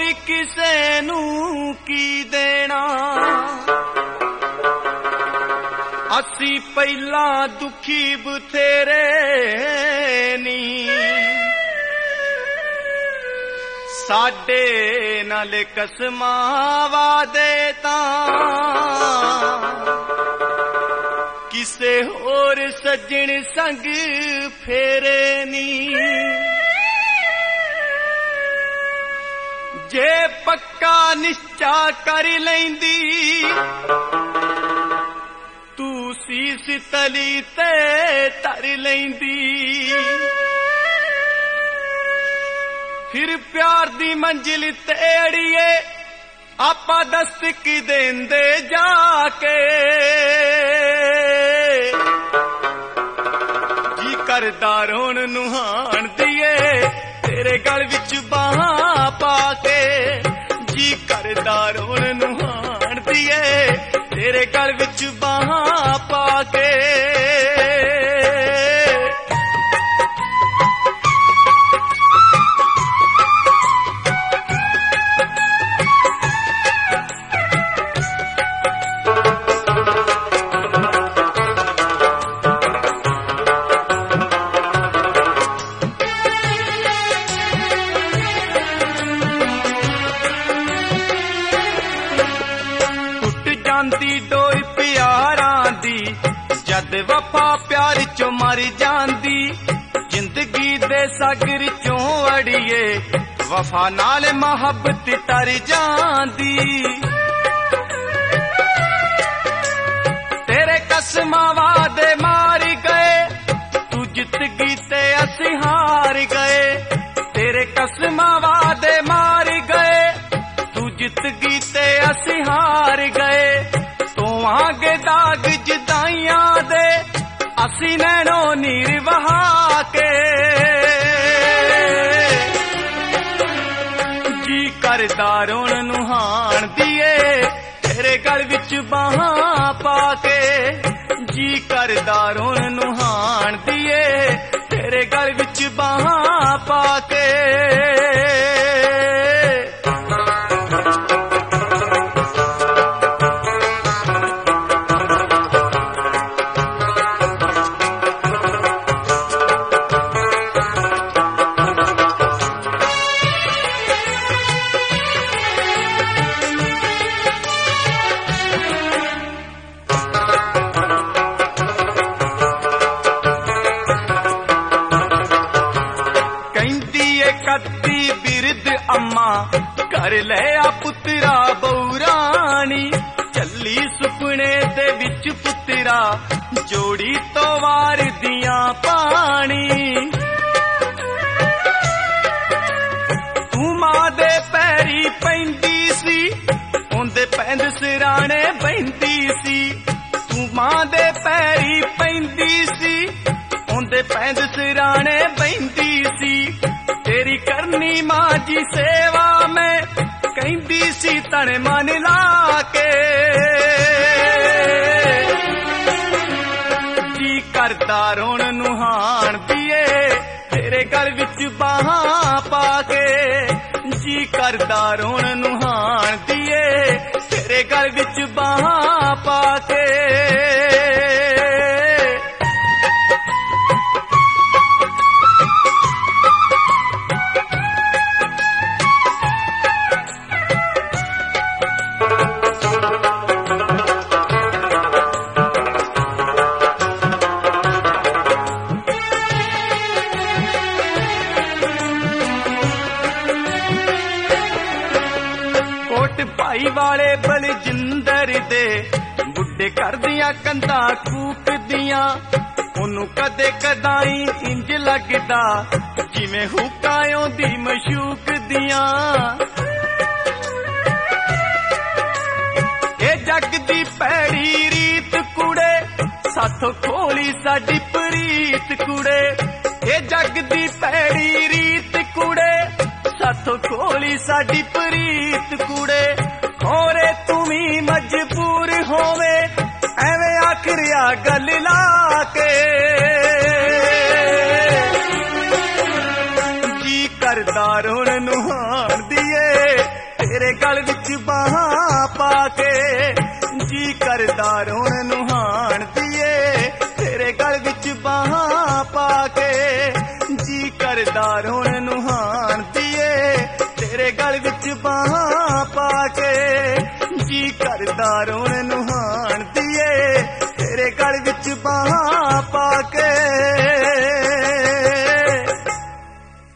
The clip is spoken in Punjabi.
ਵੀ ਕਿਸੇ ਨੂੰ ਕੀ ਦੇਣਾ। ਅਸੀਂ ਪਹਿਲਾਂ ਦੁਖੀ ਬਥੇਰੇ ਨੀ, ਸਾਡੇ ਨਾਲ ਕਸਮਾਂ ਵਾਦੇ ਤਾਂ ਕਿਸੇ ਹੋਰ ਸੱਜਣ ਸੰਗ ਫੇਰੇ ਨੀ। ਜੇ ਪੱਕਾ ਨਿਸ਼ਚਾ ਕਰ ਲੈਂਦੀ ਤੂੰ ਸੀਸ ਤਲੀ ਤੇ ਧਰ ਲੈਂਦੀ। ਫਿਰ ਪਿਆਰ ਦੀ ਮੰਜ਼ਿਲ ਤੇ ਅੜੀਏ ਆਪਾਂ ਦਸਤਕ ਦੇਂਦੇ ਜਾ ਕੇ। ਜੀ ਕਰਦਾ ਰੋਣ ਨੁਹਾਣ ਦੀਏ ਤੇਰੇ ਗਲ ਵਿੱਚ ਬਾਹਾਂ ਪਾ ਕੇ। ਜੀ ਕਰਦਾ ਰੋਣ ਨੁਹਾਣ ਦੀਏ ਤੇਰੇ ਗਲ ਵਿੱਚ ਬਾਹਾਂ ਪਾ ਕੇ। ਜਾਂਦੀ ਡੋਰ ਪਿਆਰਾਂ ਦੀ ਜਦ ਵਫਾ ਪਿਆਰ ਚੋਂ ਮਰ ਜਾਂਦੀ। ਜ਼ਿੰਦਗੀ ਦੇ ਸਾਗਰ ਚੋਂ ਅੜੀਏ ਵਫਾ ਨਾਲ ਮੁਹੱਬਤ ਤਰ ਜਾਂਦੀ। ਤੇਰੇ ਕਸਮਾਂ ਵਾਦੇ ਮਾਰ ਗਏ ਤੂੰ ਜਿੱਤ ਗਈ ਤੇ ਅਸੀਂ ਹਾਰ ਗਏ। ਤੇਰੇ ਕਸਮਾਂ ਵਾਦੇ ਮਾਰ ਗਏ ਤੂੰ ਜਿੱਤ ਗਈ ਤੇ ਅਸੀਂ ਹਾਰ ਗਏ। ਧੋਵਾਂਗੇ ਦਾਗ ਜੁਦਾਈਆਂ ਦੇ ਅਸੀਂ ਨੈਣੋਂ ਨੀਰ ਵਹਾ ਕੇ। ਜੀ ਕਰਦਾ ਰੋਣ ਨੁਹਾਣ ਦੀਏ ਤੇਰੇ ਗਲ ਵਿੱਚ ਬਾਹਾਂ ਪਾ ਕੇ। ਜੀ ਕਰਦਾ ਰੋਣ ਨੁਹਾਣ ਦੀਏ ਤੇਰੇ ਗਲ ਵਿੱਚ ਬਾਹਾਂ ਪਾ ਕੇ। ਕੱਤੀ ਬਿਰਦ ਅੰਮਾ ਕਰ ਲਿਆ ਪੁੱਤਰਾ ਬਉਰਾਣੀ। ਚੱਲੀ ਸੁਪਨੇ ਦੇ ਵਿੱਚ ਪੁੱਤਰਾ ਜੋੜੀ ਤੋਂ ਵਾਰ ਦੀਆਂ ਪਾਣੀ। ਤੂੰ ਮਾਂ ਦੇ ਪੈਰੀ ਪੈਂਦੀ ਸੀ ਉਹਦੇ ਪੈਂਦ ਸਿਰਾਣੇ ਬਹਿੰਦੀ ਸੀ। ਤੂੰ ਮਾਂ ਦੇ ਪੈਰੀ ਪੈਂਦੀ ਸੀ ਉਹਦੇ ਪੈਂਦ ਸਿਰਾਣੇ ਬਹਿੰਦੀ ਸੀ। तेरी करनी मां जी सेवा में कहती सी तन मन ला के। जी करदा रोण नੁਹਾਣ ਦੀਏ तेरे गल विच बाहां पा के। जी करदा रोण नੁਹਾਣ ਦੀਏ तेरे गल विच बाहां पा के। ਭਾਈ ਵਾਲੇ ਬਲਜਿੰਦਰ ਦੇ ਬੁੱਢੇ ਕਰਦੀਆਂ ਕੰਧਾਂ ਕੂਕਦੀਆਂ। ਉਹਨੂੰ ਕਦੇ ਕਦਾਈ ਇੰਜ ਲੱਗਦਾ ਜਿਵੇਂ ਹੁੱਕਾਂ ਆਉਂਦੀ ਮਸ਼ੂਕ ਦੀਆਂ। ਇਹ ਜੱਗ ਦੀ ਭੈੜੀ ਰੀਤ ਕੁੜੇ ਸਾਥੋਂ ਖੋਲੀ ਸਾਡੀ ਪ੍ਰੀਤ ਕੁੜੇ। ਇਹ ਜੱਗ ਦੀ ਭੈੜੀ ਰੀਤ ਕੁੜੇ ਸਾਥੋਂ ਖੋਲੀ ਸਾਡੀ ਪ੍ਰੀਤ ਕੁੜੇ। ਹੋਰੇ ਤੂੰ ਵੀ ਮਜਬੂਰ ਹੋਵੇ ਐਵੇਂ ਆਖਰਿਆ ਗੱਲ ਲਾ ਕੇ। ਜੀ ਕਰਦਾ ਰੋਣ ਨੁਹਾਣ ਦੀਏ ਗਲ ਵਿੱਚ ਬਾਹਾਂ ਪਾ ਕੇ ਜੀ ਕਰਦਾ ਰੋਣ ਨੂੰ ਹਾਣ ਦੀਏ ਤੇਰੇ ਗਲ ਵਿੱਚ ਬਾਹਾਂ ਪਾ ਕੇ ਜੀ ਕਰਦਾ ਰੋਣ ਨੂੰ ਹਾਣ ਦੀਏ ਤੇਰੇ ਗਲ ਵਿੱਚ ਬਾਹਾਂ ਪਾ ਕੇ ਜੀ ਕਰਦਾ ਰੋਣ ਨੂੰ